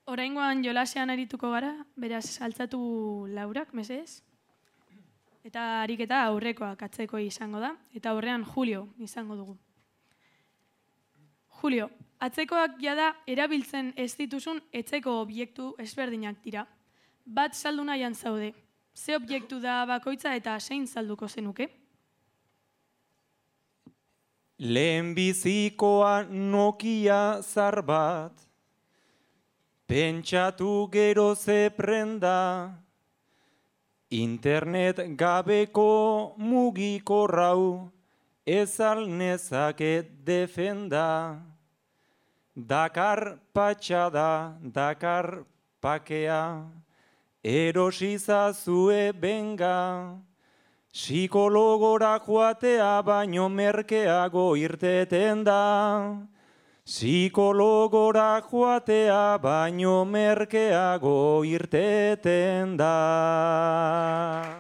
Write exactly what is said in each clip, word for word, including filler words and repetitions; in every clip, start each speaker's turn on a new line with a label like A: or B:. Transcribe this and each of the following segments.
A: Oraingoan jolasean arituko gara, beraz altzatu laurak, mesedez. Eta ariketa aurrekoak atzeko izango da, eta aurrean Julio izango dugu. Julio, atzekoak jada erabiltzen ez dituzun etzeko objektu ezberdinak dira. Bat saldu nahian zaude. Ze objektu da bakoitza eta zein salduko zenuke?
B: Lehenbizikoa Nokia zar bat, pentsatu gero ze prenda, internet gabeko mugikorrau, ez al nezake defenda. Dakar patxada, Dakar pakea, erosizazue benga, psikologora joatea baino merkeago irteten da. Psikologora joatea baino merkeago irteten da.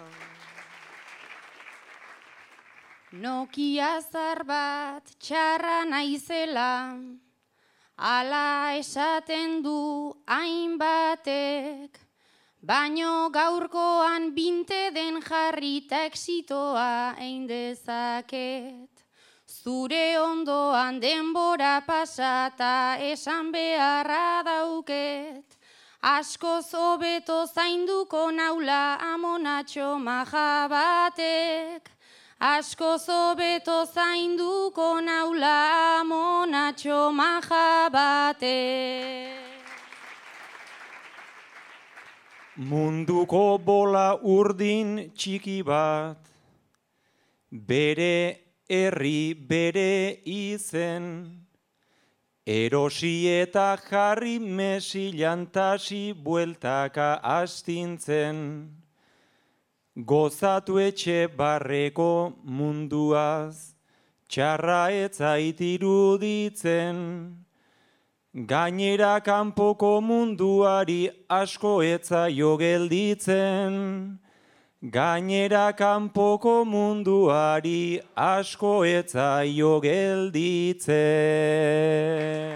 C: Nokia zar bat txarra naizela, ala esaten du hainbatek, baino gaurkoan binte den jarrita exitoa egin dezaket. Zure ondoan denbora pasata esan beharra dauket, askoz hobeto zainduko naula amonatxo maja batek. Askoz hobeto zainduko naula amonatxo maja batek.
B: Munduko bola urdin txiki bat, bere herri bere izen, erosi eta jarri mesilan tasi bueltaka astintzen, gozatu etxe barreko munduaz, txarra etzait iruditzen, gainera kanpoko munduari asko etzaio gelditzen, gainera kanpoko munduari asko etzaio gelditzen.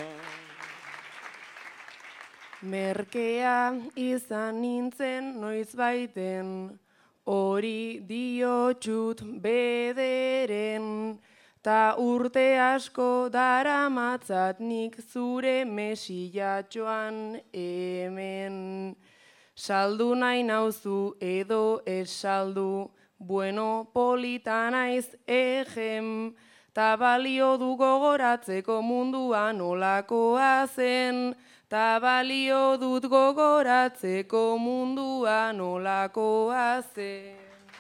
D: Merkea izan nintzen noiz baiten, hori diotxut bederen, ta urte asko daramatzat nik zure mesilatxoan hemen. Saldu nahi nauzu edo esaldu, bueno polita naiz ejem, ta balio du gogoratzeko mundua nolakoa zen, ta balio dut gogoratzeko mundua nolakoa zen.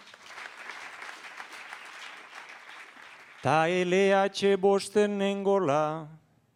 B: Ta L H bosten nengola,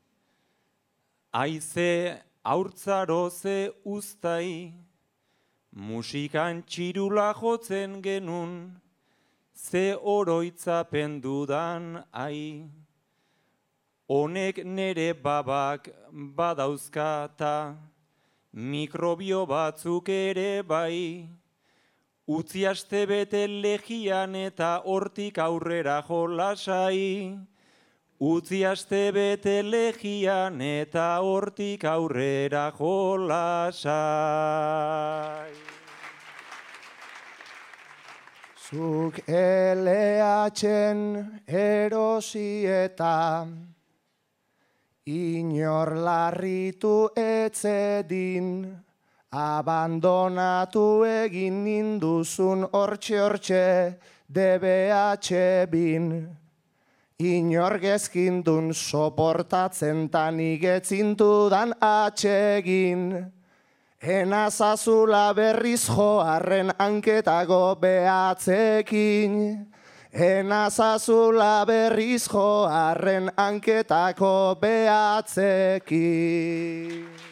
B: aize haurtzaro ze uztai, musikan txirula jotzen genun, ze oroitzapen dudan ai. Honek nere babak badauzkata, mikrobio batzuk ere bai, utzi aste bete legian eta hortik aurrera jolasai. Utzi aste bete legian eta hortik aurrera jolasai.
E: Zuk L H-en erosi eta inor larritu etzedin, abandonatu egin ninduzun hortxe-hortxe D B H bin. Inor gezkindun soportatzen ta nik etzintudan atsegin. Enazazula berriz joarren hanketako behatzekin. Enazazula berriz joarren hanketako behatzekin.